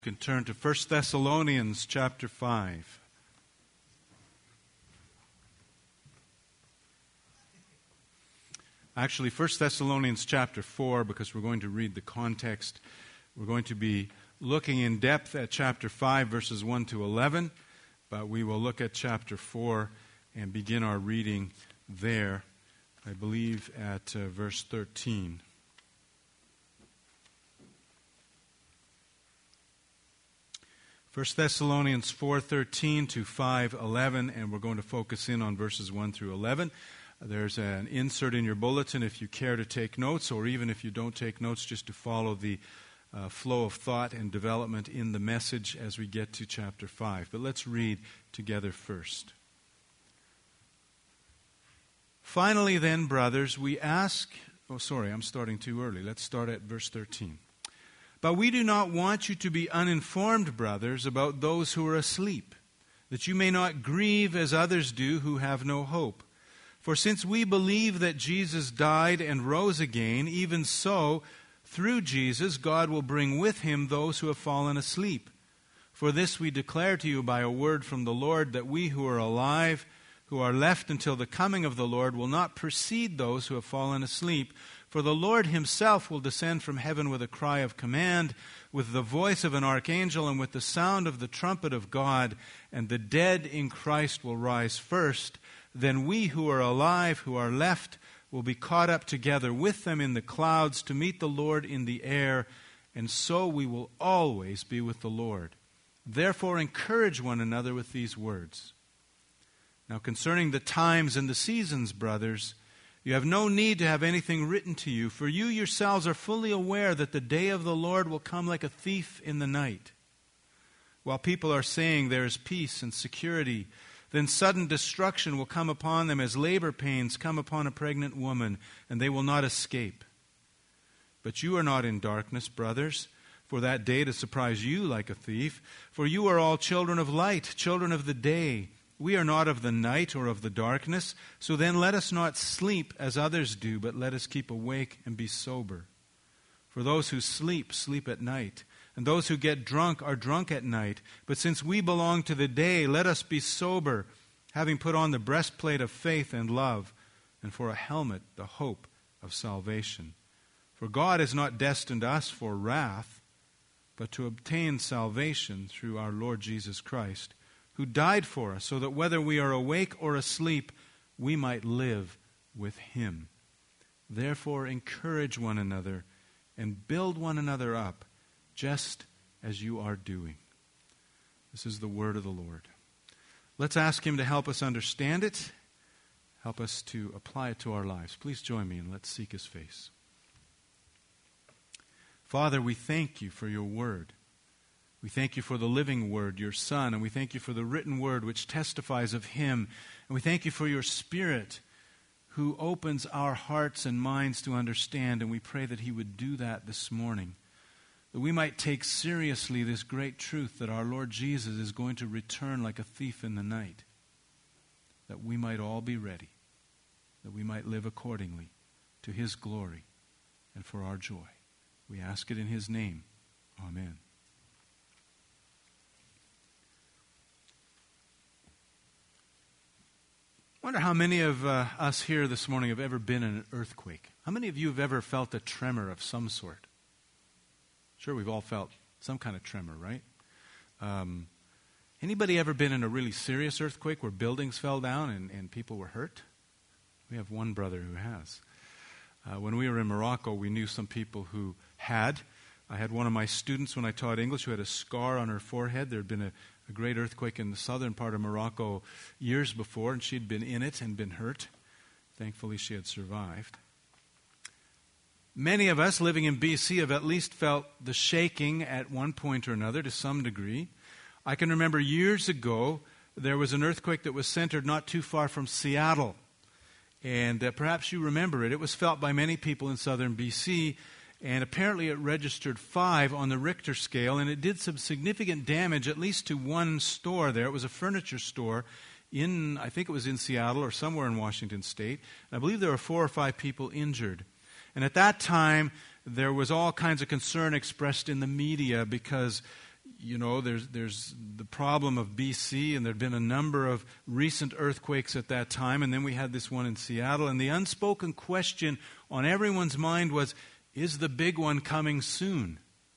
You can turn to 1 Thessalonians chapter 5. Actually, 1 Thessalonians chapter 4, because we're going to read the context. We're going to be looking in depth at chapter 5, verses 1 to 11, but we will look at chapter 4 and begin our reading there, I believe, at verse 13. 1 Thessalonians 4:13 to 5:11, and we're going to focus in on verses 1 through 11. There's an insert in your bulletin if you care to take notes, or even if you don't take notes, just to follow the flow of thought and development in the message as we get to chapter 5. But let's read together first. Finally then, brothers, we ask... Oh, sorry, I'm starting too early. Let's start at verse 13. But we do not want you to be uninformed, brothers, about those who are asleep, that you may not grieve as others do who have no hope. For since we believe that Jesus died and rose again, even so, through Jesus, God will bring with him those who have fallen asleep. For this we declare to you by a word from the Lord, that we who are alive, who are left until the coming of the Lord, will not precede those who have fallen asleep. For the Lord himself will descend from heaven with a cry of command, with the voice of an archangel, and with the sound of the trumpet of God, and the dead in Christ will rise first. Then we who are alive, who are left, will be caught up together with them in the clouds to meet the Lord in the air, and so we will always be with the Lord. Therefore encourage one another with these words. Now concerning the times and the seasons, brothers, you have no need to have anything written to you, for you yourselves are fully aware that the day of the Lord will come like a thief in the night. While people are saying there is peace and security, then sudden destruction will come upon them as labor pains come upon a pregnant woman, and they will not escape. But you are not in darkness, brothers, for that day to surprise you like a thief. For you are all children of light, children of the day. We are not of the night or of the darkness, so then let us not sleep as others do, but let us keep awake and be sober. For those who sleep, sleep at night, and those who get drunk are drunk at night. But since we belong to the day, let us be sober, having put on the breastplate of faith and love, and for a helmet the hope of salvation. For God has not destined us for wrath, but to obtain salvation through our Lord Jesus Christ, who died for us, so that whether we are awake or asleep, we might live with him. Therefore encourage one another and build one another up, just as you are doing. This is the word of the Lord. Let's ask him to help us understand it, help us to apply it to our lives. Please join me and let's seek his face. Father, we thank you for your word. We thank you for the living word, your Son, and we thank you for the written word which testifies of him. And we thank you for your Spirit who opens our hearts and minds to understand, and we pray that he would do that this morning, that we might take seriously this great truth that our Lord Jesus is going to return like a thief in the night, that we might all be ready, that we might live accordingly to his glory and for our joy. We ask it in his name. Amen. I wonder how many of us here this morning have ever been in an earthquake. How many of you have ever felt a tremor of some sort? Sure, we've all felt some kind of tremor, right? Anybody ever been in a really serious earthquake where buildings fell down and people were hurt? We have one brother who has. When we were in Morocco, we knew some people who had. I had one of my students when I taught English who had a scar on her forehead. There had been a great earthquake in the southern part of Morocco years before, and she'd been in it and been hurt. Thankfully, she had survived. Many of us living in BC have at least felt the shaking at one point or another to some degree. I can remember years ago, there was an earthquake that was centered not too far from Seattle. And perhaps you remember it. It was felt by many people in southern BC. And apparently it registered 5 on the Richter scale, and it did some significant damage, at least to one store there. It was a furniture store I think it was in Seattle or somewhere in Washington State. And I believe there were 4 or 5 people injured. And at that time, there was all kinds of concern expressed in the media because there's the problem of BC, and there had been a number of recent earthquakes at that time, and then we had this one in Seattle, and the unspoken question on everyone's mind was, is the big one coming soon?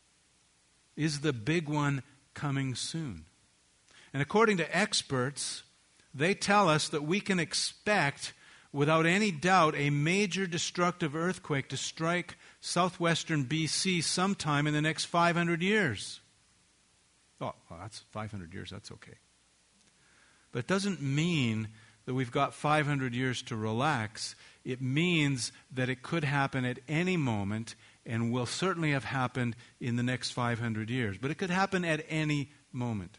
Is the big one coming soon? And according to experts, they tell us that we can expect, without any doubt, a major destructive earthquake to strike southwestern BC sometime in the next 500 years. Oh, well, that's 500 years, that's okay. But it doesn't mean that we've got 500 years to relax. It means that it could happen at any moment and will certainly have happened in the next 500 years. But it could happen at any moment.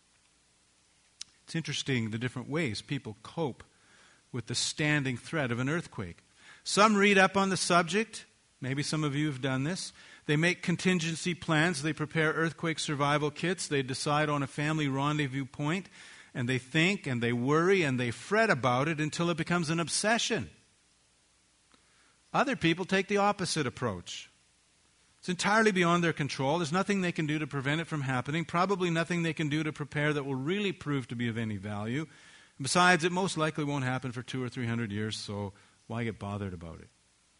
It's interesting the different ways people cope with the standing threat of an earthquake. Some read up on the subject. Maybe some of you have done this. They make contingency plans. They prepare earthquake survival kits. They decide on a family rendezvous point, and they think and they worry and they fret about it until it becomes an obsession. Other people take the opposite approach. It's entirely beyond their control. There's nothing they can do to prevent it from happening, probably nothing they can do to prepare that will really prove to be of any value. And besides, it most likely won't happen for 200 or 300 years, so why get bothered about it?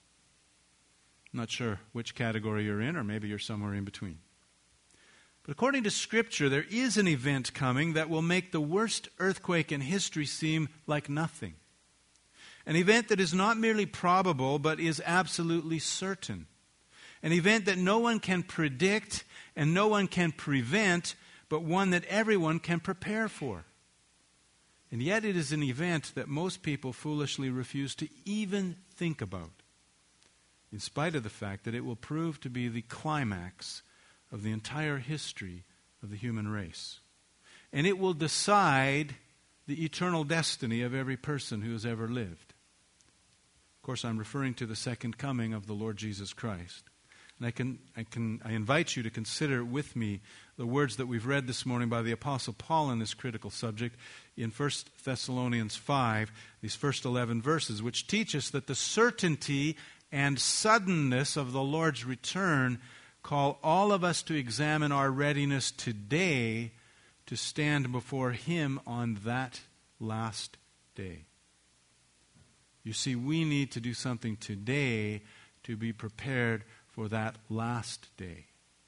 I'm not sure which category you're in, or maybe you're somewhere in between. But according to Scripture, there is an event coming that will make the worst earthquake in history seem like nothing. An event that is not merely probable, but is absolutely certain. An event that no one can predict and no one can prevent, but one that everyone can prepare for. And yet it is an event that most people foolishly refuse to even think about, in spite of the fact that it will prove to be the climax of the entire history of the human race. And it will decide the eternal destiny of every person who has ever lived. Of course, I'm referring to the second coming of the Lord Jesus Christ. And I invite you to consider with me the words that we've read this morning by the Apostle Paul on this critical subject in 1 Thessalonians 5, these first 11 verses, which teach us that the certainty and suddenness of the Lord's return call all of us to examine our readiness today to stand before Him on that last day. You see, we need to do something today to be prepared for that last day.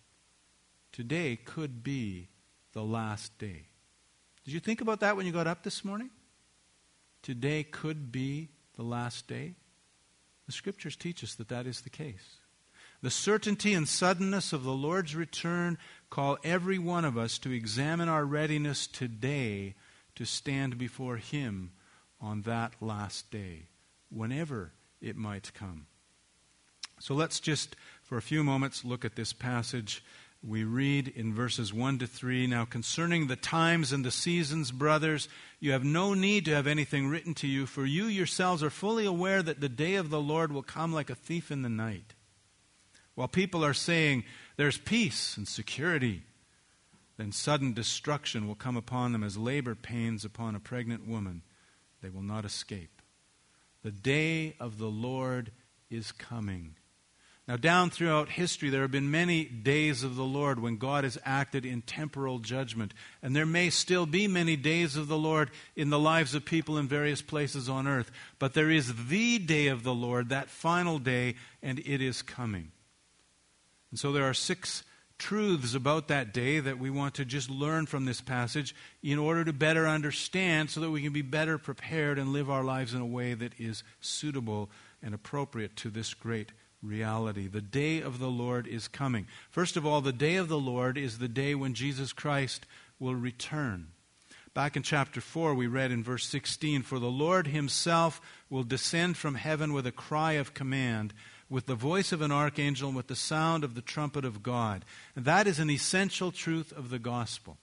Today could be the last day. Did you think about that when you got up this morning? Today could be the last day. The Scriptures teach us that that is the case. The certainty and suddenness of the Lord's return call every one of us to examine our readiness today to stand before Him on that last day, whenever it might come. So let's just, for a few moments, look at this passage. We read in verses 1 to 3, "Now concerning the times and the seasons, brothers, you have no need to have anything written to you, for you yourselves are fully aware that the day of the Lord will come like a thief in the night. While people are saying, 'There's peace and security,' then sudden destruction will come upon them as labor pains upon a pregnant woman. They will not escape. The day of the Lord is coming." Now, down throughout history, there have been many days of the Lord when God has acted in temporal judgment. And there may still be many days of the Lord in the lives of people in various places on earth. But there is the day of the Lord, that final day, and it is coming. And so there are 6 truths about that day that we want to just learn from this passage in order to better understand, so that we can be better prepared and live our lives in a way that is suitable and appropriate to this great reality. The day of the Lord is coming. First of all, the day of the Lord is the day when Jesus Christ will return. Back in chapter 4, we read in verse 16, "For the Lord Himself will descend from heaven with a cry of command, with the voice of an archangel, and with the sound of the trumpet of God." And that is an essential truth of the gospel.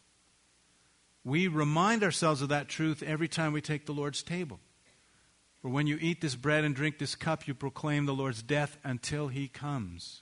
We remind ourselves of that truth every time we take the Lord's table. "For when you eat this bread and drink this cup, you proclaim the Lord's death until He comes."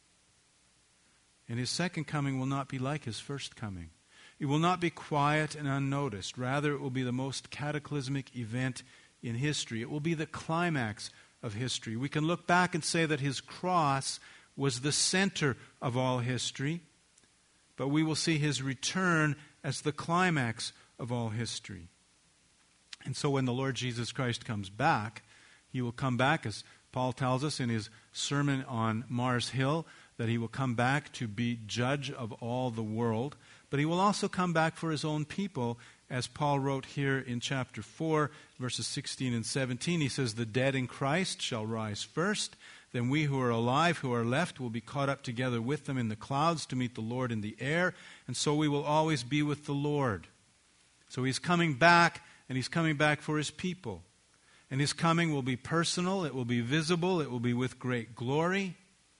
And His second coming will not be like His first coming. It will not be quiet and unnoticed. Rather, it will be the most cataclysmic event in history. It will be the climax of history. We can look back and say that His cross was the center of all history. but we will see his return as the climax of all history. And so when the Lord Jesus Christ comes back, he will come back, as Paul tells us in his sermon on Mars Hill, that he will come back to be judge of all the world. But he will also come back for his own people, as Paul wrote here in chapter 4, verses 16 and 17. He says, "The dead in Christ shall rise first. Then we who are alive, who are left, will be caught up together with them in the clouds to meet the Lord in the air. And so we will always be with the Lord." So he's coming back, and he's coming back for his people. And his coming will be personal, it will be visible, it will be with great glory.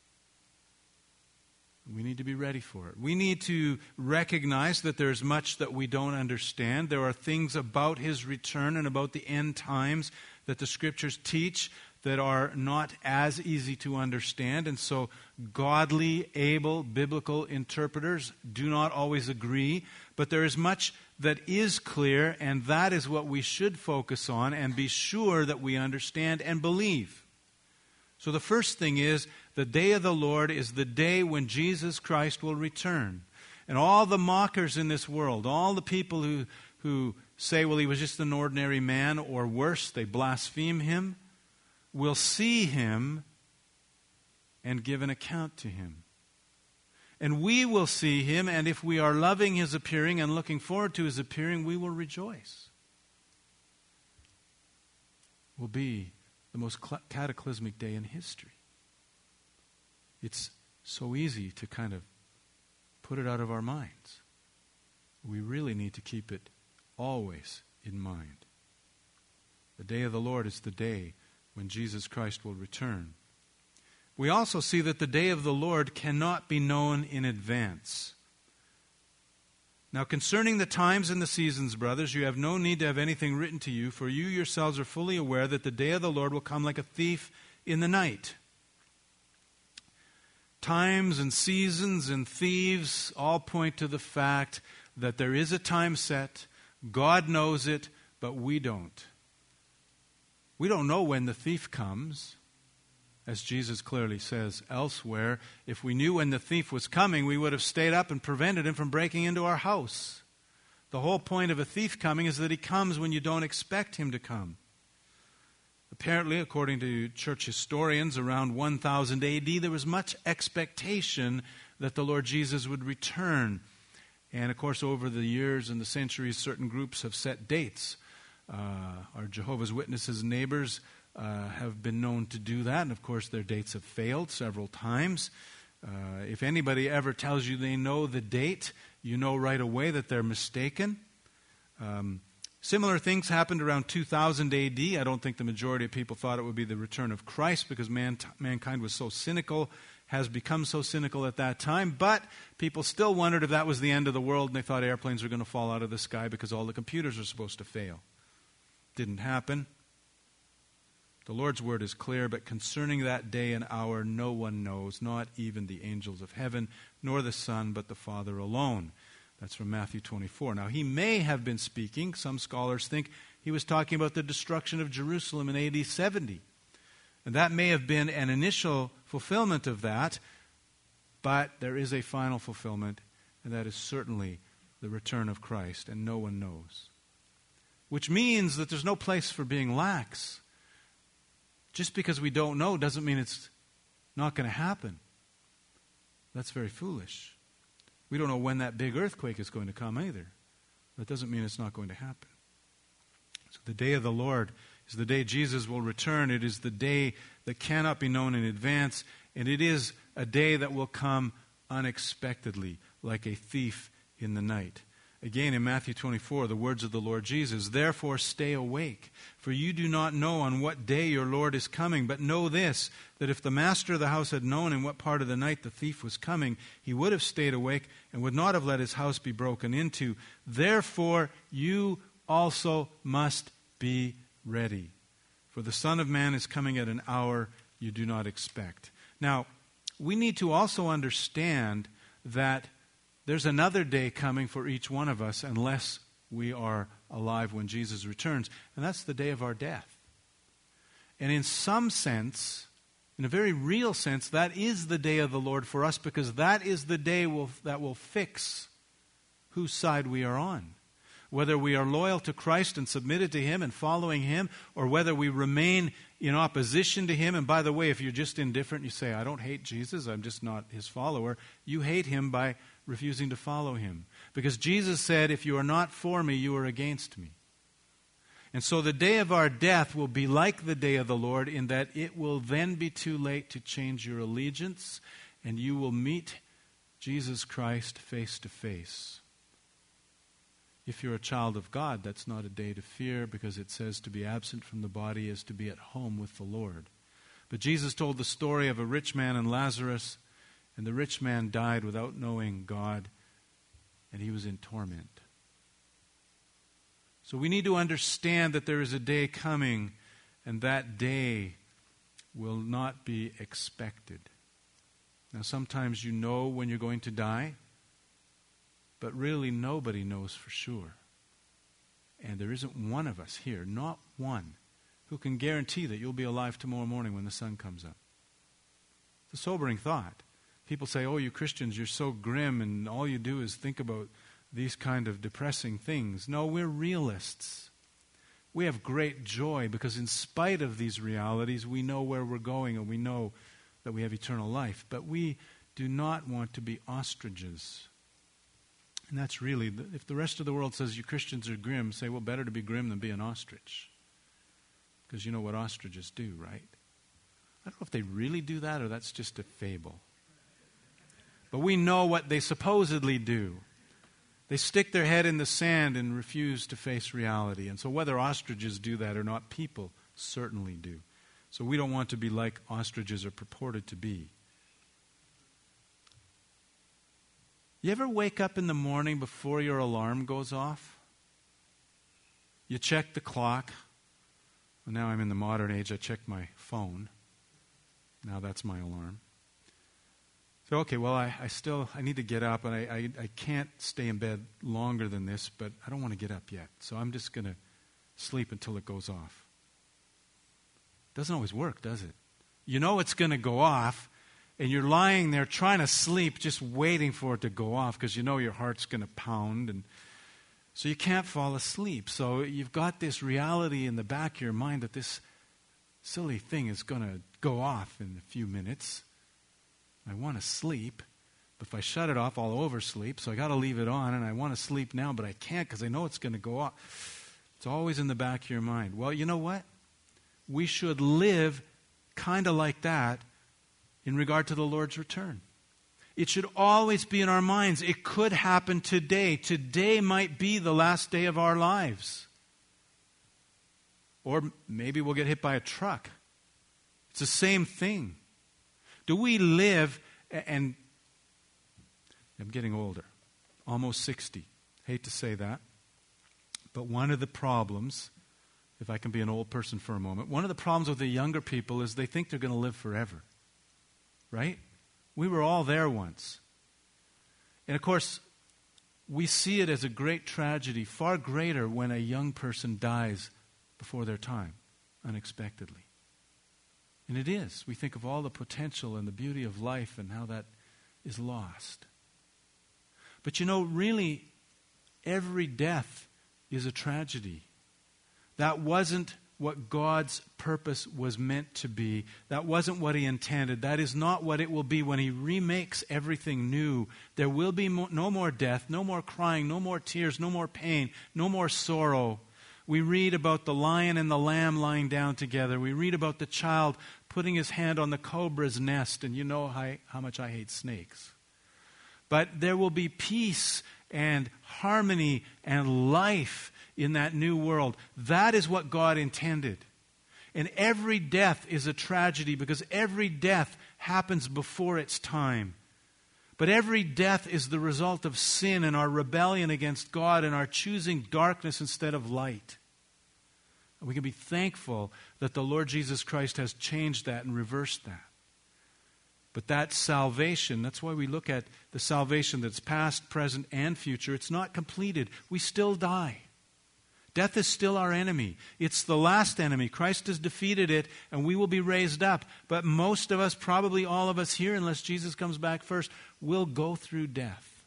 We need to be ready for it. We need to recognize that there's much that we don't understand. There are things about his return and about the end times that the Scriptures teach that are not as easy to understand. And so godly, able, biblical interpreters do not always agree. But there is much that is clear, and that is what we should focus on and be sure that we understand and believe. So the first thing is, the day of the Lord is the day when Jesus Christ will return. And all the mockers in this world, all the people who say, well, he was just an ordinary man, or worse, they blaspheme him, will see him and give an account to him. And we will see him, and if we are loving his appearing and looking forward to his appearing, we will rejoice. It will be the most cataclysmic day in history. It's so easy to kind of put it out of our minds. We really need to keep it always in mind. The day of the Lord is the day when Jesus Christ will return. We also see that the day of the Lord cannot be known in advance. Now, concerning the times and the seasons, brothers, you have no need to have anything written to you, for you yourselves are fully aware that the day of the Lord will come like a thief in the night. Times and seasons and thieves all point to the fact that there is a time set. God knows it, but we don't. We don't know when the thief comes. As Jesus clearly says elsewhere, if we knew when the thief was coming, we would have stayed up and prevented him from breaking into our house. The whole point of a thief coming is that he comes when you don't expect him to come. Apparently, according to church historians, around 1000 A.D., there was much expectation that the Lord Jesus would return. And of course, over the years and the centuries, certain groups have set dates. Our Jehovah's Witnesses neighbors have been known to do that, and of course their dates have failed several times. If anybody ever tells you they know the date, you know right away that they're mistaken. Similar things happened around 2000 A.D. I don't think the majority of people thought it would be the return of Christ because mankind was so cynical, has become so cynical at that time, but people still wondered if that was the end of the world, and they thought airplanes were going to fall out of the sky because all the computers are supposed to fail. Didn't happen. The Lord's word is clear, but concerning that day and hour no one knows, not even the angels of heaven, nor the Son, but the Father alone. That's from Matthew 24. Now, he may have been speaking, some scholars think he was talking about the destruction of Jerusalem in AD 70. And that may have been an initial fulfillment of that, but there is a final fulfillment, and that is certainly the return of Christ, and no one knows. Which means that there's no place for being lax. Just because we don't know doesn't mean it's not going to happen. That's very foolish. We don't know when that big earthquake is going to come either. That doesn't mean it's not going to happen. So the day of the Lord is the day Jesus will return. It is the day that cannot be known in advance, and it is a day that will come unexpectedly, like a thief in the night. Again, in Matthew 24, the words of the Lord Jesus, "Therefore stay awake, for you do not know on what day your Lord is coming. But know this, that if the master of the house had known in what part of the night the thief was coming, he would have stayed awake and would not have let his house be broken into. Therefore you also must be ready. For the Son of Man is coming at an hour you do not expect." Now, we need to also understand that there's another day coming for each one of us unless we are alive when Jesus returns, and that's the day of our death. And in some sense, In a very real sense, that is the day of the Lord for us, because that is the day that will fix whose side we are on. Whether we are loyal to Christ and submitted to Him and following Him, or whether we remain in opposition to Him. And by the way, if you're just indifferent, you say, I don't hate Jesus, I'm just not His follower. You hate Him by refusing to follow Him. Because Jesus said, if you are not for me, you are against me. And so the day of our death will be like the day of the Lord, in that it will then be too late to change your allegiance, and you will meet Jesus Christ face to face. If you're a child of God, that's not a day to fear, because it says to be absent from the body is to be at home with the Lord. But Jesus told the story of a rich man and Lazarus, and the rich man died without knowing God, and he was in torment. So we need to understand that there is a day coming, and that day will not be expected. Now, sometimes you know when you're going to die, but really nobody knows for sure. And there isn't one of us here, not one, who can guarantee that you'll be alive tomorrow morning when the sun comes up. It's a sobering thought. People say, oh, you Christians, you're so grim, and all you do is think about these kind of depressing things. No, we're realists. We have great joy because in spite of these realities, we know where we're going and we know that we have eternal life. But we do not want to be ostriches. And that's really, if the rest of the world says you Christians are grim, say, well, better to be grim than be an ostrich. Because you know what ostriches do, right? I don't know if they really do that or that's just a fable. But we know what they supposedly do. They stick their head in the sand and refuse to face reality. And so whether ostriches do that or not, people certainly do. So we don't want to be like ostriches are purported to be. You ever wake up in the morning before your alarm goes off? You check the clock. Well, now I'm in the modern age, I check my phone. Now that's my alarm. So, okay, well, I need to get up, and I can't stay in bed longer than this, but I don't want to get up yet. So I'm just going to sleep until it goes off. Doesn't always work, does it? You know it's going to go off, and you're lying there trying to sleep, just waiting for it to go off, because you know your heart's going to pound, and so you can't fall asleep. So you've got this reality in the back of your mind that this silly thing is going to go off in a few minutes. I want to sleep, but if I shut it off, I'll oversleep, so I got to leave it on, and I want to sleep now, but I can't because I know it's going to go off. It's always in the back of your mind. Well, you know what? We should live kind of like that in regard to the Lord's return. It should always be in our minds. It could happen today. Today might be the last day of our lives. Or maybe we'll get hit by a truck. It's the same thing. Do we live, and I'm getting older, almost 60. Hate to say that. But one of the problems, if I can be an old person for a moment, one of the problems with the younger people is they think they're going to live forever. Right? We were all there once. And of course, we see it as a great tragedy, far greater when a young person dies before their time, unexpectedly. And it is. We think of all the potential and the beauty of life and how that is lost. But you know, really, every death is a tragedy. That wasn't what God's purpose was meant to be. That wasn't what He intended. That is not what it will be when He remakes everything new. There will be no more death, no more crying, no more tears, no more pain, no more sorrow. We read about the lion and the lamb lying down together. We read about the child putting his hand on the cobra's nest, and you know how much I hate snakes. But there will be peace and harmony and life in that new world. That is what God intended. And every death is a tragedy because every death happens before its time. But every death is the result of sin and our rebellion against God and our choosing darkness instead of light. And we can be thankful that the Lord Jesus Christ has changed that and reversed that. But that salvation, that's why we look at the salvation that's past, present, and future. It's not completed. We still die. Death is still our enemy. It's the last enemy. Christ has defeated it, and we will be raised up. But most of us, probably all of us here, unless Jesus comes back first, will go through death.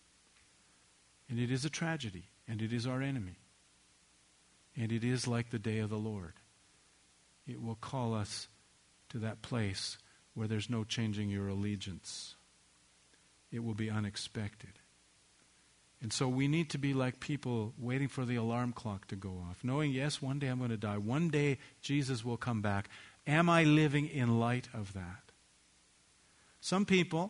And it is a tragedy, and it is our enemy. And it is like the day of the Lord. It will call us to that place where there's no changing your allegiance. It will be unexpected. And so we need to be like people waiting for the alarm clock to go off, knowing, yes, one day I'm going to die. One day Jesus will come back. Am I living in light of that? Some people,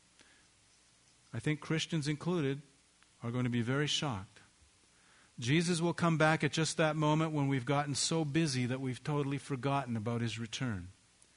I think Christians included, are going to be very shocked. Jesus will come back at just that moment when we've gotten so busy that we've totally forgotten about his return.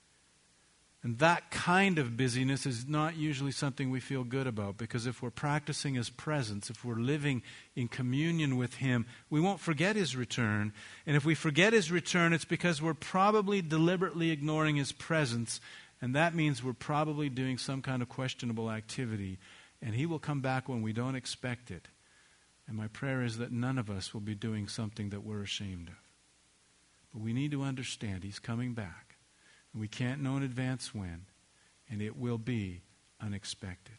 And that kind of busyness is not usually something we feel good about, because if we're practicing his presence, if we're living in communion with him, we won't forget his return. And if we forget his return, it's because we're probably deliberately ignoring his presence, and that means we're probably doing some kind of questionable activity, and he will come back when we don't expect it. And my prayer is that none of us will be doing something that we're ashamed of. But we need to understand he's coming back. We can't know in advance when, and it will be unexpected.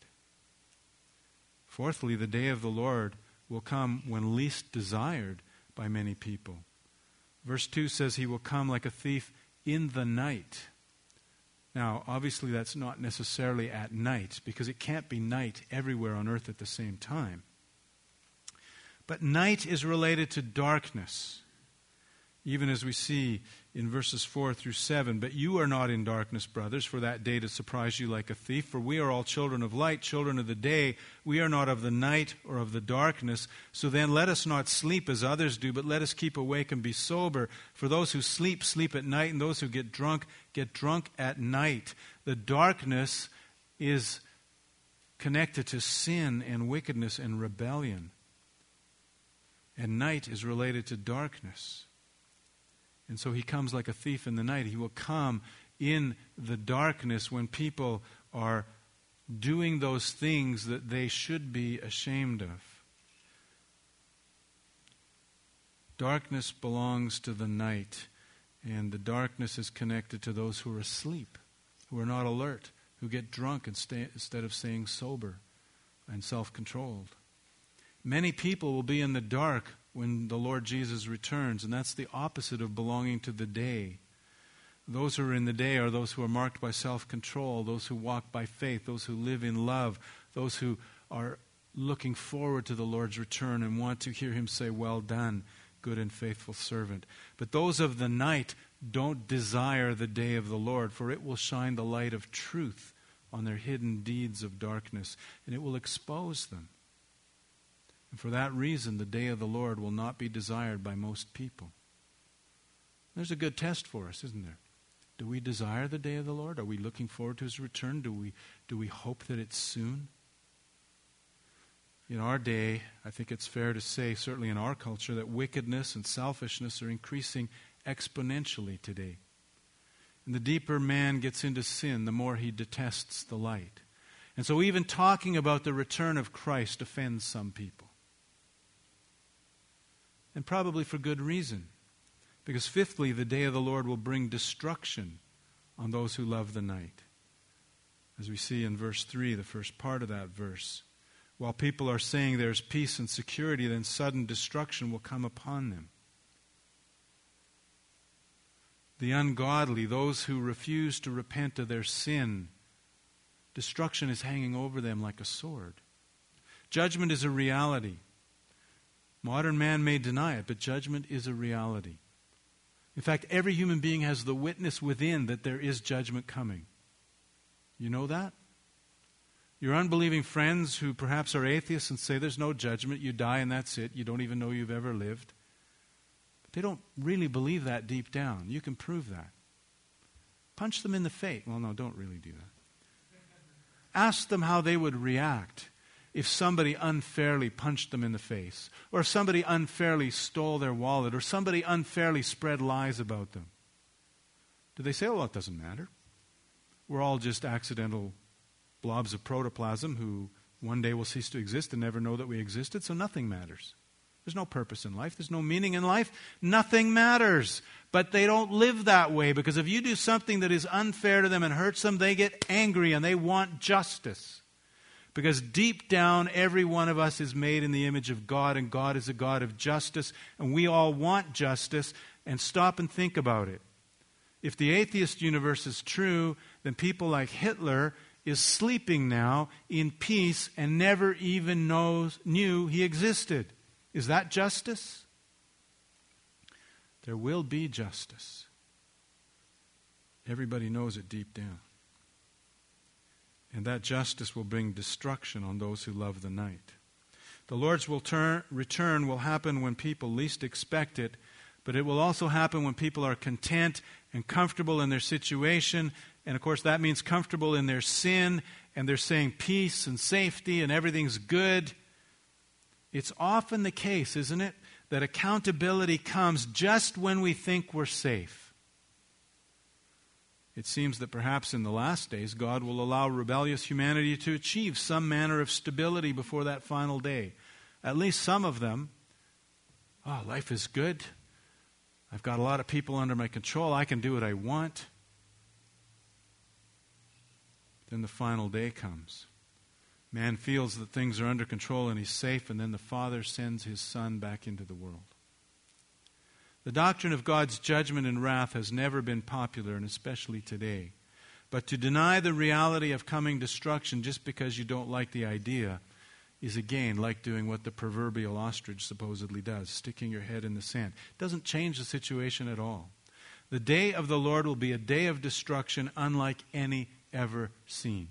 Fourthly, the day of the Lord will come when least desired by many people. Verse 2 says he will come like a thief in the night. Now, obviously that's not necessarily at night, because it can't be night everywhere on earth at the same time. But night is related to darkness, even as we see in verses 4 through 7. But you are not in darkness, brothers, for that day to surprise you like a thief. For we are all children of light, children of the day. We are not of the night or of the darkness. So then let us not sleep as others do, but let us keep awake and be sober. For those who sleep, sleep at night, and those who get drunk at night. The darkness is connected to sin and wickedness and rebellion. And night is related to darkness. And so he comes like a thief in the night. He will come in the darkness when people are doing those things that they should be ashamed of. Darkness belongs to the night, and the darkness is connected to those who are asleep, who are not alert, who get drunk instead of staying sober and self-controlled. Many people will be in the dark when the Lord Jesus returns, and that's the opposite of belonging to the day. Those who are in the day are those who are marked by self-control, those who walk by faith, those who live in love, those who are looking forward to the Lord's return and want to hear him say, "Well done, good and faithful servant." But those of the night don't desire the day of the Lord, for it will shine the light of truth on their hidden deeds of darkness, and it will expose them. And for that reason, the day of the Lord will not be desired by most people. There's a good test for us, isn't there? Do we desire the day of the Lord? Are we looking forward to his return? Do we hope that it's soon? In our day, I think it's fair to say, certainly in our culture, that wickedness and selfishness are increasing exponentially today. And the deeper man gets into sin, the more he detests the light. And so even talking about the return of Christ offends some people. And probably for good reason. Because fifthly, the day of the Lord will bring destruction on those who love the night. As we see in verse 3, the first part of that verse. While people are saying there's peace and security, then sudden destruction will come upon them. The ungodly, those who refuse to repent of their sin, destruction is hanging over them like a sword. Judgment is a reality. Modern man may deny it, but judgment is a reality. In fact, every human being has the witness within that there is judgment coming. You know that? Your unbelieving friends who perhaps are atheists and say there's no judgment, you die and that's it, you don't even know you've ever lived. But they don't really believe that deep down. You can prove that. Punch them in the face. Well, no, don't really do that. Ask them how they would react if somebody unfairly punched them in the face, or if somebody unfairly stole their wallet, or somebody unfairly spread lies about them. Do they say, "Oh, well, it doesn't matter. We're all just accidental blobs of protoplasm who one day will cease to exist and never know that we existed, so nothing matters. There's no purpose in life. There's no meaning in life. Nothing matters. But they don't live that way, because if you do something that is unfair to them and hurts them, they get angry and they want justice. Because deep down, every one of us is made in the image of God, and God is a God of justice, and we all want justice. And stop and think about it. If the atheist universe is true, then people like Hitler is sleeping now in peace and never even knew he existed. Is that justice? There will be justice. Everybody knows it deep down. And that justice will bring destruction on those who love the night. The Lord's return will happen when people least expect it, but it will also happen when people are content and comfortable in their situation. And of course, that means comfortable in their sin, and they're saying peace and safety and everything's good. It's often the case, isn't it, that accountability comes just when we think we're safe. It seems that perhaps in the last days, God will allow rebellious humanity to achieve some manner of stability before that final day. At least some of them. Oh, life is good. I've got a lot of people under my control. I can do what I want. Then the final day comes. Man feels that things are under control and he's safe, and then the Father sends His Son back into the world. The doctrine of God's judgment and wrath has never been popular, and especially today. But to deny the reality of coming destruction just because you don't like the idea is again like doing what the proverbial ostrich supposedly does, sticking your head in the sand. It doesn't change the situation at all. The day of the Lord will be a day of destruction unlike any ever seen.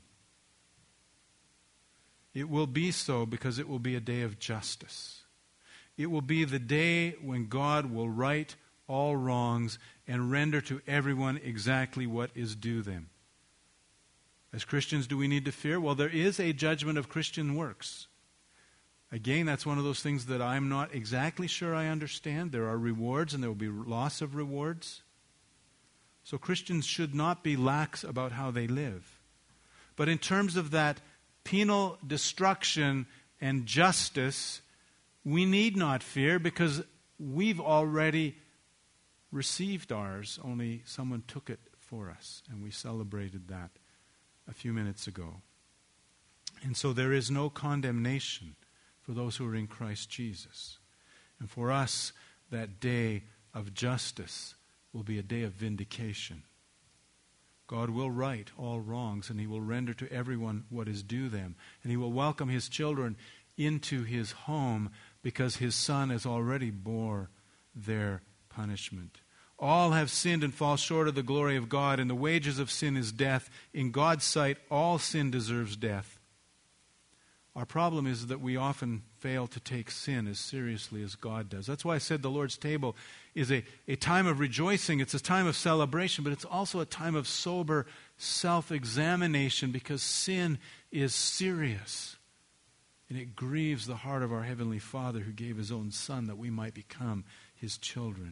It will be so because it will be a day of justice. It will be the day when God will right all wrongs and render to everyone exactly what is due them. As Christians, do we need to fear? Well, there is a judgment of Christian works. Again, that's one of those things that I'm not exactly sure I understand. There are rewards and there will be loss of rewards. So Christians should not be lax about how they live. But in terms of that penal destruction and justice, we need not fear because we've already received ours, only someone took it for us, and we celebrated that a few minutes ago. And so there is no condemnation for those who are in Christ Jesus. And for us, that day of justice will be a day of vindication. God will right all wrongs, and He will render to everyone what is due them. And He will welcome His children into His home because His Son has already bore their punishment. All have sinned and fall short of the glory of God, and the wages of sin is death. In God's sight, all sin deserves death. Our problem is that we often fail to take sin as seriously as God does. That's why I said the Lord's table is a time of rejoicing. It's a time of celebration, but it's also a time of sober self-examination because sin is serious. And it grieves the heart of our Heavenly Father who gave His own Son that we might become His children.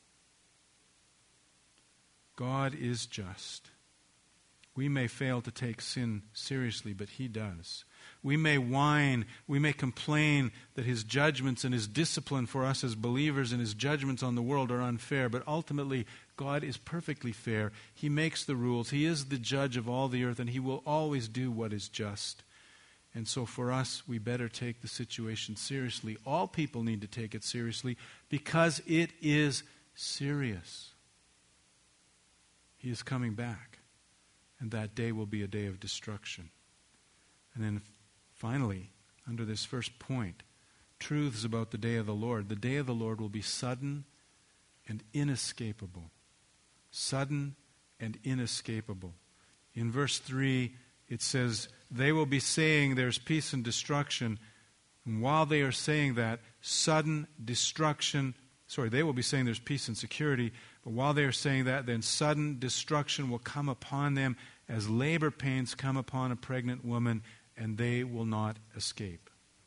God is just. We may fail to take sin seriously, but He does. We may whine, we may complain that His judgments and His discipline for us as believers and His judgments on the world are unfair, but ultimately God is perfectly fair. He makes the rules. He is the judge of all the earth, and He will always do what is just. And so for us, we better take the situation seriously. All people need to take it seriously because it is serious. He is coming back, and that day will be a day of destruction. And then finally, under this first point, truths about the day of the Lord. The day of the Lord will be sudden and inescapable. Sudden and inescapable. In verse 3, it says, they will be saying there's peace and destruction. And while they are saying that, they will be saying there's peace and security. But while they are saying that, then sudden destruction will come upon them as labor pains come upon a pregnant woman, and they will not escape.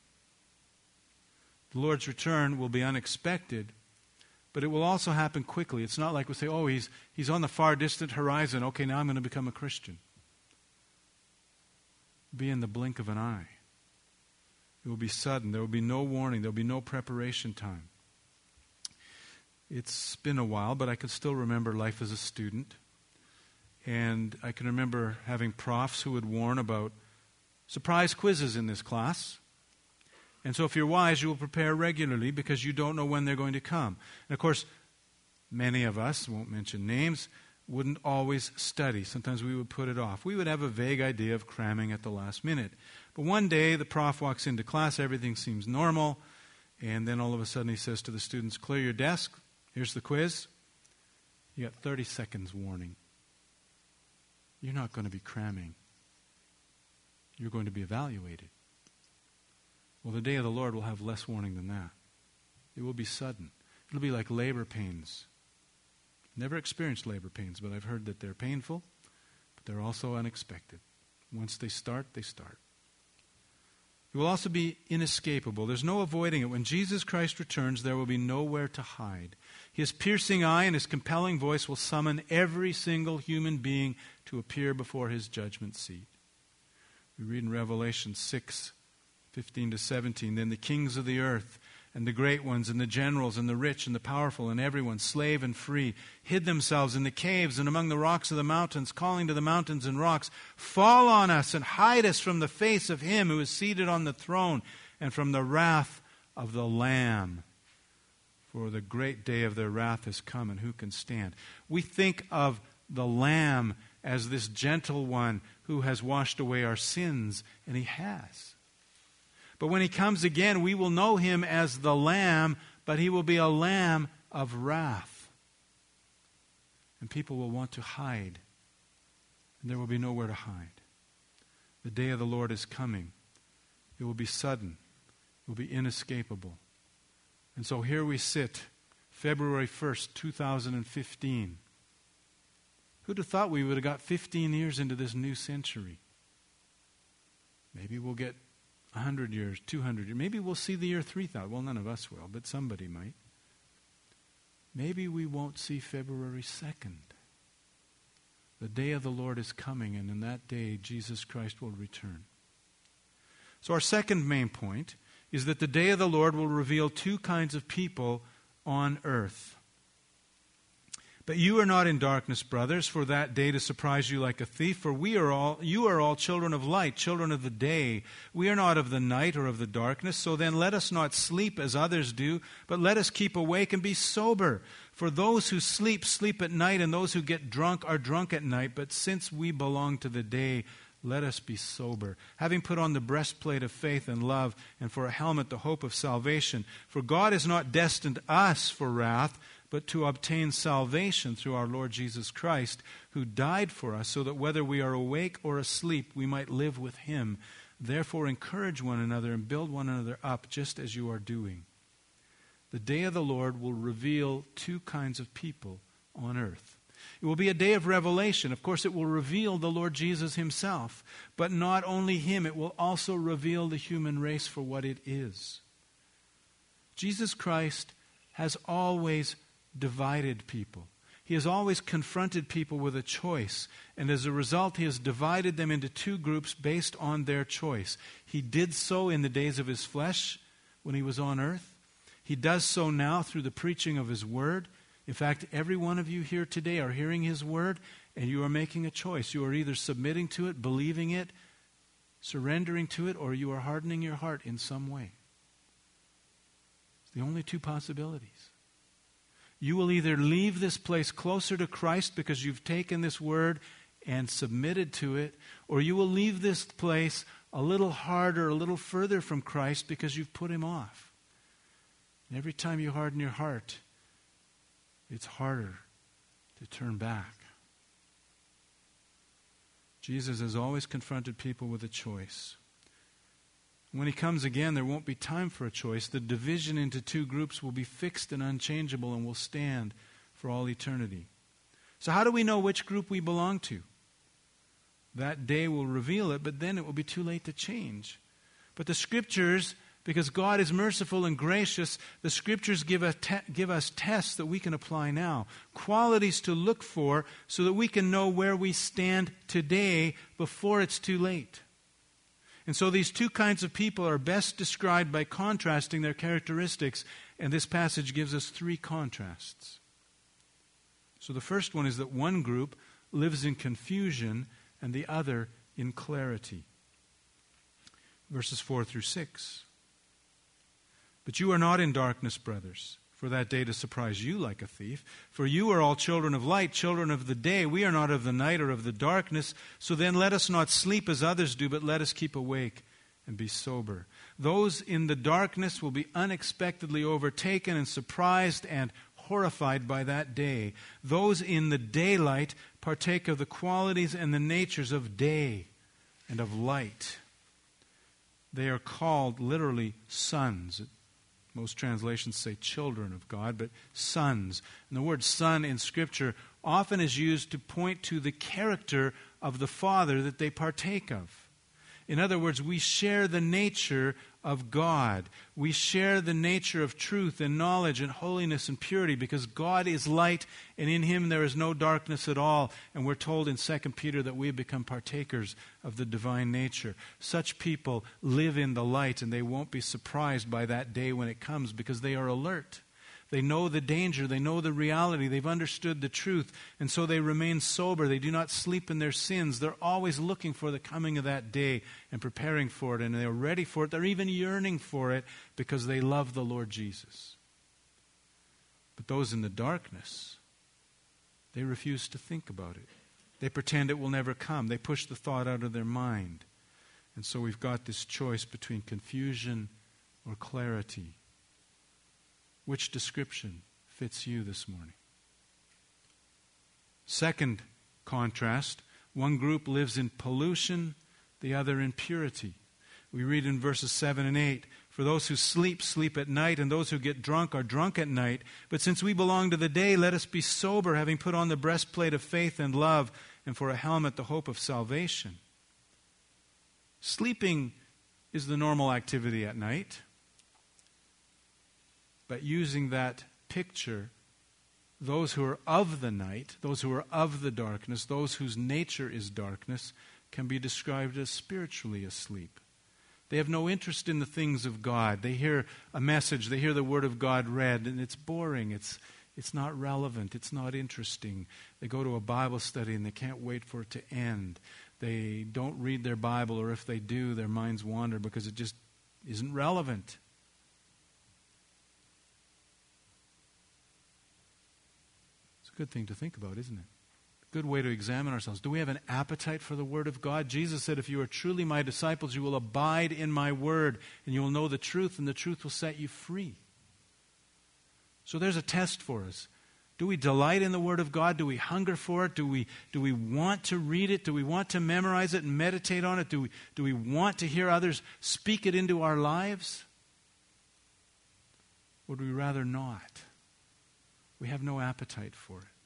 The Lord's return will be unexpected, but it will also happen quickly. It's not like we say, oh, he's on the far distant horizon. Okay, now I'm going to become a Christian. Be in the blink of an eye. It will be sudden. There will be no warning. There will be no preparation time. It's been a while, but I can still remember life as a student. And I can remember having profs who would warn about surprise quizzes in this class. And so if you're wise, you will prepare regularly because you don't know when they're going to come. And of course, many of us, won't mention names, wouldn't always study. Sometimes we would put it off. We would have a vague idea of cramming at the last minute. But one day, the prof walks into class, everything seems normal, and then all of a sudden he says to the students, clear your desk, here's the quiz. You got 30 seconds warning. You're not going to be cramming. You're going to be evaluated. Well, the day of the Lord will have less warning than that. It will be sudden. It'll be like labor pains. Never experienced labor pains, but I've heard that they're painful, but they're also unexpected. Once they start, they start. It will also be inescapable. There's no avoiding it. When Jesus Christ returns, there will be nowhere to hide. His piercing eye and his compelling voice will summon every single human being to appear before his judgment seat. We read in Revelation 6:15-17, then the kings of the earth and the great ones and the generals and the rich and the powerful and everyone, slave and free, hid themselves in the caves and among the rocks of the mountains, calling to the mountains and rocks, fall on us and hide us from the face of him who is seated on the throne and from the wrath of the Lamb. For the great day of their wrath has come, and who can stand? We think of the Lamb as this gentle one who has washed away our sins, and he has. But when he comes again, we will know him as the Lamb, but he will be a Lamb of wrath. And people will want to hide, and there will be nowhere to hide. The day of the Lord is coming. It will be sudden. It will be inescapable. And so here we sit, February 1st, 2015. Who'd have thought we would have got 15 years into this new century? Maybe we'll get 100 years, 200 years. Maybe we'll see the year 3000. Well, none of us will, but somebody might. Maybe we won't see February 2nd. The day of the Lord is coming, and in that day, Jesus Christ will return. So our second main point is that the day of the Lord will reveal two kinds of people on earth. But you are not in darkness, brothers, for that day to surprise you like a thief. For you are all children of light, children of the day. We are not of the night or of the darkness. So then let us not sleep as others do, but let us keep awake and be sober. For those who sleep, sleep at night, and those who get drunk are drunk at night. But since we belong to the day, let us be sober, having put on the breastplate of faith and love, and for a helmet the hope of salvation. For God has not destined us for wrath, but to obtain salvation through our Lord Jesus Christ, who died for us, so that whether we are awake or asleep, we might live with him. Therefore encourage one another and build one another up, just as you are doing. The day of the Lord will reveal two kinds of people on earth. It will be a day of revelation. Of course, it will reveal the Lord Jesus himself. But not only him, it will also reveal the human race for what it is. Jesus Christ has always divided people. He has always confronted people with a choice, and as a result, he has divided them into two groups based on their choice. He did so in the days of his flesh when he was on earth. He does so now through the preaching of his word. In fact, every one of you here today are hearing his word, and you are making a choice. You are either submitting to it, believing it, surrendering to it, or you are hardening your heart in some way. It's the only two possibilities. You will either leave this place closer to Christ because you've taken this word and submitted to it, or you will leave this place a little harder, a little further from Christ because you've put him off. And every time you harden your heart, it's harder to turn back. Jesus has always confronted people with a choice. When he comes again, there won't be time for a choice. The division into two groups will be fixed and unchangeable and will stand for all eternity. So how do we know which group we belong to? That day will reveal it, but then it will be too late to change. But the Scriptures, because God is merciful and gracious, the Scriptures give us tests that we can apply now. Qualities to look for so that we can know where we stand today before it's too late. And so these two kinds of people are best described by contrasting their characteristics, and this passage gives us three contrasts. So the first one is that one group lives in confusion and the other in clarity. Verses 4 through 6. But you are not in darkness, brothers, for that day to surprise you like a thief. For you are all children of light, children of the day. We are not of the night or of the darkness. So then let us not sleep as others do, but let us keep awake and be sober. Those in the darkness will be unexpectedly overtaken and surprised and horrified by that day. Those in the daylight partake of the qualities and the natures of day and of light. They are called literally sons. Most translations say children of God, but sons. And the word son in Scripture often is used to point to the character of the Father that they partake of. In other words, we share the nature of God. We share the nature of truth and knowledge and holiness and purity because God is light and in Him there is no darkness at all. And we're told in 2 Peter that we have become partakers of the divine nature. Such people live in the light and they won't be surprised by that day when it comes because they are alert. They know the danger. They know the reality. They've understood the truth. And so they remain sober. They do not sleep in their sins. They're always looking for the coming of that day and preparing for it. And they're ready for it. They're even yearning for it because they love the Lord Jesus. But those in the darkness, they refuse to think about it. They pretend it will never come. They push the thought out of their mind. And so we've got this choice between confusion or clarity. Which description fits you this morning? Second contrast, one group lives in pollution, the other in purity. We read in verses 7 and 8, for those who sleep, sleep at night, and those who get drunk are drunk at night. But since we belong to the day, let us be sober, having put on the breastplate of faith and love, and for a helmet the hope of salvation. Sleeping is the normal activity at night. But using that picture, those who are of the night, those who are of the darkness, those whose nature is darkness, can be described as spiritually asleep. They have no interest in the things of God. They hear a message, they hear the Word of God read, and it's boring, it's not relevant, it's not interesting. They go to a Bible study and they can't wait for it to end. They don't read their Bible, or if they do, their minds wander because it just isn't relevant. Good thing to think about, isn't it? Good way to examine ourselves. Do we have an appetite for the Word of God? Jesus said, if you are truly my disciples, you will abide in my Word, and you will know the truth, and the truth will set you free. So there's a test for us. Do we delight in the Word of God? Do we hunger for it? Do we want to read it? Do we want to memorize it and meditate on it? Do we want to hear others speak it into our lives? Or do we rather not? We have no appetite for it.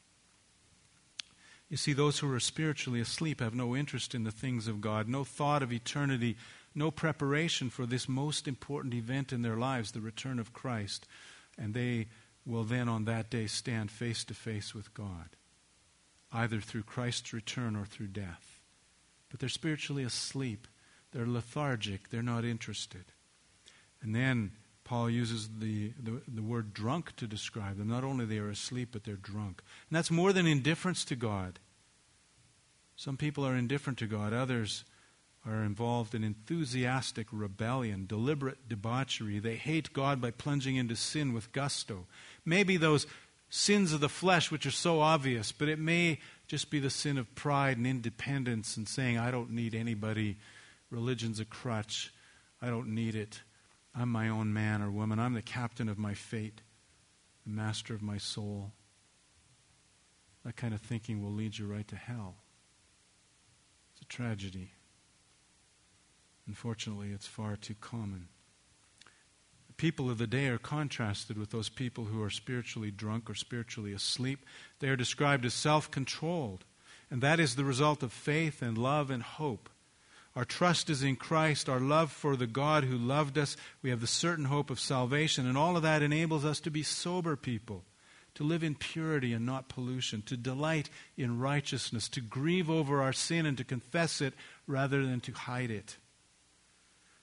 You see, those who are spiritually asleep have no interest in the things of God, no thought of eternity, no preparation for this most important event in their lives, the return of Christ. And they will then on that day stand face to face with God, either through Christ's return or through death. But they're spiritually asleep. They're lethargic. They're not interested. And then Paul uses the word drunk to describe them. Not only they are asleep, but they're drunk. And that's more than indifference to God. Some people are indifferent to God. Others are involved in enthusiastic rebellion, deliberate debauchery. They hate God by plunging into sin with gusto. Maybe those sins of the flesh which are so obvious, but it may just be the sin of pride and independence and saying, I don't need anybody. Religion's a crutch. I don't need it. I'm my own man or woman. I'm the captain of my fate, the master of my soul. That kind of thinking will lead you right to hell. It's a tragedy. Unfortunately, it's far too common. The people of the day are contrasted with those people who are spiritually drunk or spiritually asleep. They are described as self-controlled, and that is the result of faith and love and hope. Our trust is in Christ, our love for the God who loved us. We have the certain hope of salvation, and all of that enables us to be sober people, to live in purity and not pollution, to delight in righteousness, to grieve over our sin and to confess it rather than to hide it.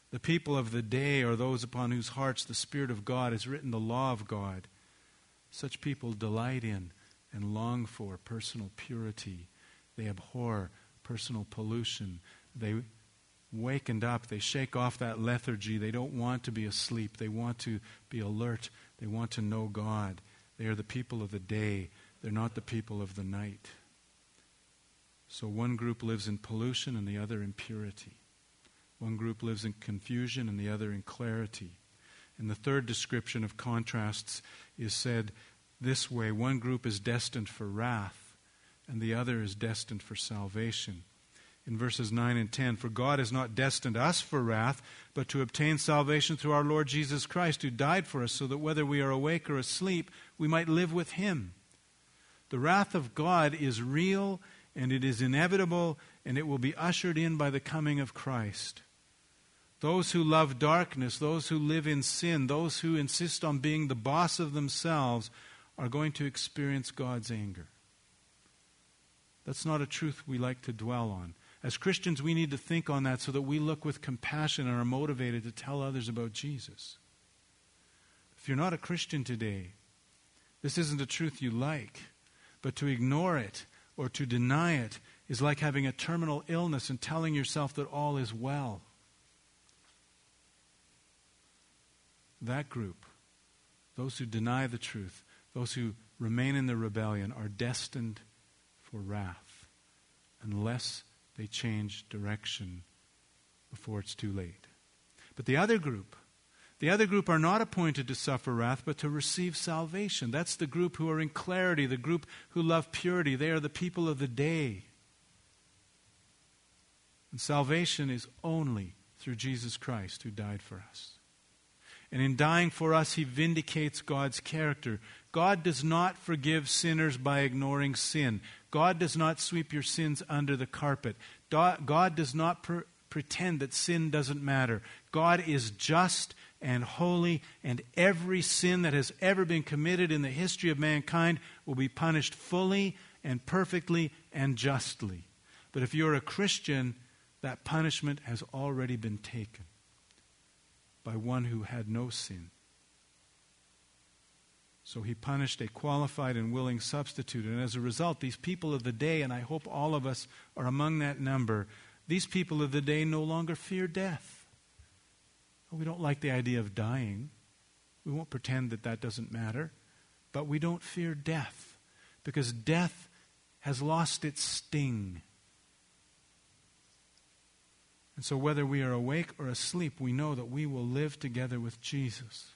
The people of the day are those upon whose hearts the Spirit of God has written the law of God. Such people delight in and long for personal purity. They abhor personal pollution. They wakened up. They shake off that lethargy. They don't want to be asleep. They want to be alert. They want to know God. They are the people of the day. They're not the people of the night. So one group lives in pollution and the other in purity. One group lives in confusion and the other in clarity. And the third description of contrasts is said this way: one group is destined for wrath and the other is destined for salvation. In verses 9 and 10, for God has not destined us for wrath, but to obtain salvation through our Lord Jesus Christ, who died for us, so that whether we are awake or asleep, we might live with Him. The wrath of God is real, and it is inevitable, and it will be ushered in by the coming of Christ. Those who love darkness, those who live in sin, those who insist on being the boss of themselves are going to experience God's anger. That's not a truth we like to dwell on. As Christians, we need to think on that so that we look with compassion and are motivated to tell others about Jesus. If you're not a Christian today, this isn't a truth you like, but to ignore it or to deny it is like having a terminal illness and telling yourself that all is well. That group, those who deny the truth, those who remain in the rebellion, are destined for wrath unless they change direction before it's too late. But the other group are not appointed to suffer wrath, but to receive salvation. That's the group who are in clarity, the group who love purity. They are the people of the day. And salvation is only through Jesus Christ, who died for us. And in dying for us, He vindicates God's character. God does not forgive sinners by ignoring sin. God does not sweep your sins under the carpet. God does not pretend that sin doesn't matter. God is just and holy, and every sin that has ever been committed in the history of mankind will be punished fully and perfectly and justly. But if you're a Christian, that punishment has already been taken by one who had no sin. So He punished a qualified and willing substitute. And as a result, these people of the day, and I hope all of us are among that number, these people of the day no longer fear death. We don't like the idea of dying. We won't pretend that that doesn't matter. But we don't fear death, because death has lost its sting. And so whether we are awake or asleep, we know that we will live together with Jesus.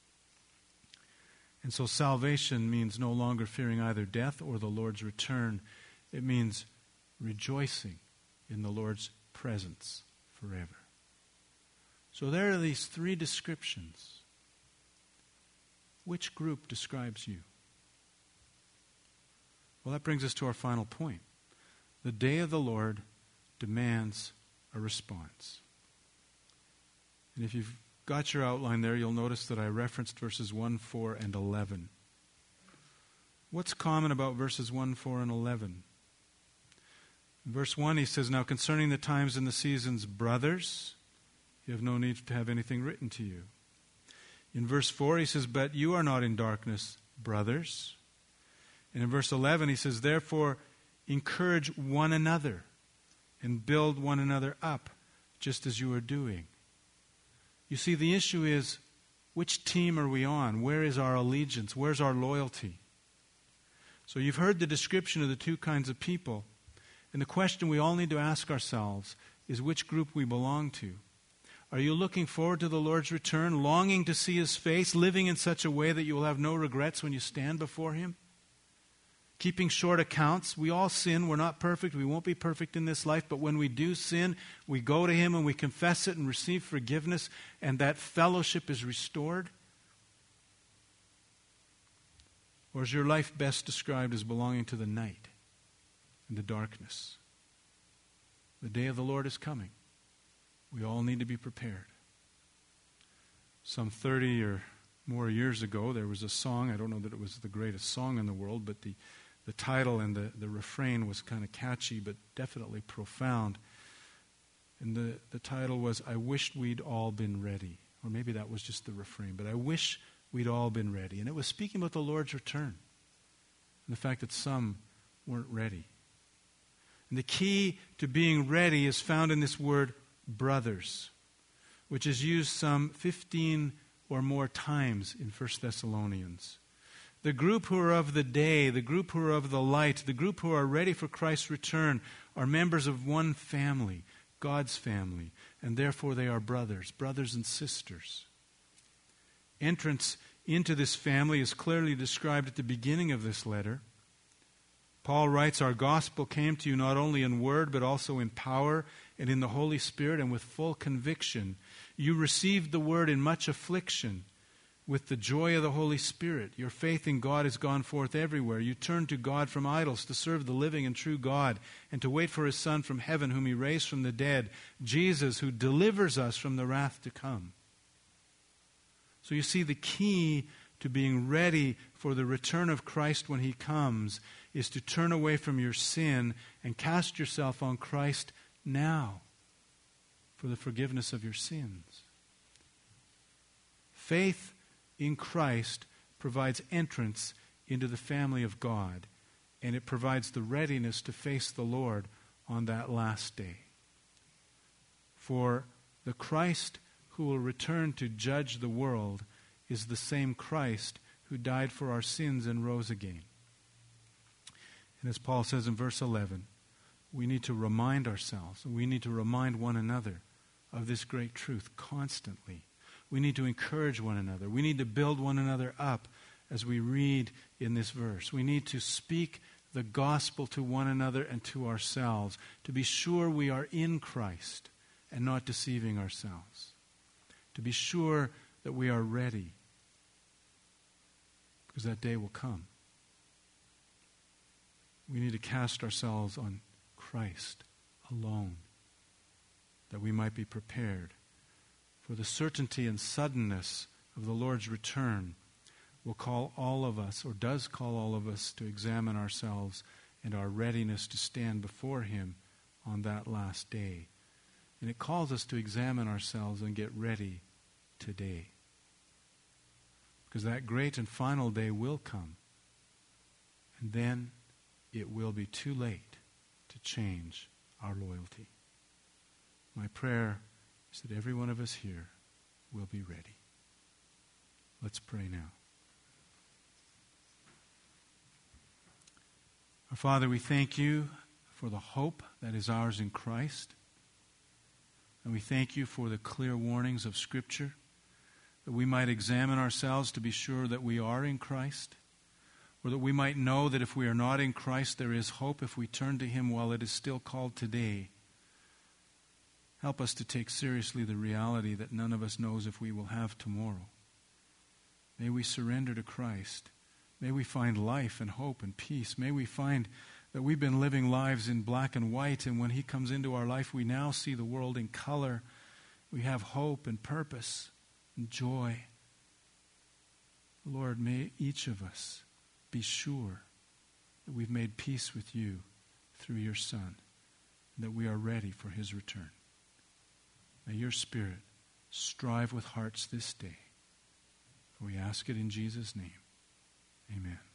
And so salvation means no longer fearing either death or the Lord's return. It means rejoicing in the Lord's presence forever. So there are these three descriptions. Which group describes you? Well, that brings us to our final point. The day of the Lord demands a response. And if you've got your outline there, you'll notice that I referenced verses 1, 4, and 11. What's common about verses 1, 4, and 11? In verse 1, he says, now concerning the times and the seasons, brothers, you have no need to have anything written to you. In verse 4, he says, but you are not in darkness, brothers. And in verse 11, he says, therefore, encourage one another and build one another up, just as you are doing. You see, the issue is, which team are we on? Where is our allegiance? Where's our loyalty? So you've heard the description of the two kinds of people. And the question we all need to ask ourselves is which group we belong to. Are you looking forward to the Lord's return, longing to see His face, living in such a way that you will have no regrets when you stand before Him? Keeping short accounts. We all sin. We're not perfect. We won't be perfect in this life. But when we do sin, we go to Him and we confess it and receive forgiveness, and that fellowship is restored. Or is your life best described as belonging to the night and the darkness? The day of the Lord is coming. We all need to be prepared. Some 30 or more years ago, there was a song. I don't know that it was the greatest song in the world, but the title and the refrain was kind of catchy, but definitely profound. And the title was, I Wished We'd All Been Ready. Or maybe that was just the refrain, but I wish we'd all been ready. And it was speaking about the Lord's return and the fact that some weren't ready. And the key to being ready is found in this word, brothers, which is used some 15 or more times in 1 Thessalonians. The group who are of the day, the group who are of the light, the group who are ready for Christ's return are members of one family, God's family, and therefore they are brothers and sisters. Entrance into this family is clearly described at the beginning of this letter. Paul writes, our gospel came to you not only in word, but also in power and in the Holy Spirit and with full conviction. You received the word in much affliction with the joy of the Holy Spirit. Your faith in God has gone forth everywhere. You turned to God from idols to serve the living and true God and to wait for His Son from heaven, whom He raised from the dead, Jesus, who delivers us from the wrath to come. So you see, the key to being ready for the return of Christ when He comes is to turn away from your sin and cast yourself on Christ now for the forgiveness of your sins. Faith in Christ provides entrance into the family of God, and it provides the readiness to face the Lord on that last day. For the Christ who will return to judge the world is the same Christ who died for our sins and rose again. And as Paul says in verse 11, we need to remind ourselves, we need to remind one another of this great truth constantly. We need to encourage one another. We need to build one another up as we read in this verse. We need to speak the gospel to one another and to ourselves to be sure we are in Christ and not deceiving ourselves. To be sure that we are ready, because that day will come. We need to cast ourselves on Christ alone, that we might be prepared. For the certainty and suddenness of the Lord's return will call all of us, or does call all of us, to examine ourselves and our readiness to stand before Him on that last day. And it calls us to examine ourselves and get ready today. Because that great and final day will come. And then it will be too late to change our loyalty. My prayer is that every one of us here will be ready. Let's pray now. Our Father, we thank You for the hope that is ours in Christ. And we thank You for the clear warnings of Scripture, that we might examine ourselves to be sure that we are in Christ, or that we might know that if we are not in Christ, there is hope if we turn to Him while it is still called today. Help us to take seriously the reality that none of us knows if we will have tomorrow. May we surrender to Christ. May we find life and hope and peace. May we find that we've been living lives in black and white, and when He comes into our life, we now see the world in color. We have hope and purpose and joy. Lord, may each of us be sure that we've made peace with You through Your Son, and that we are ready for His return. May Your Spirit strive with hearts this day. For we ask it in Jesus' name. Amen.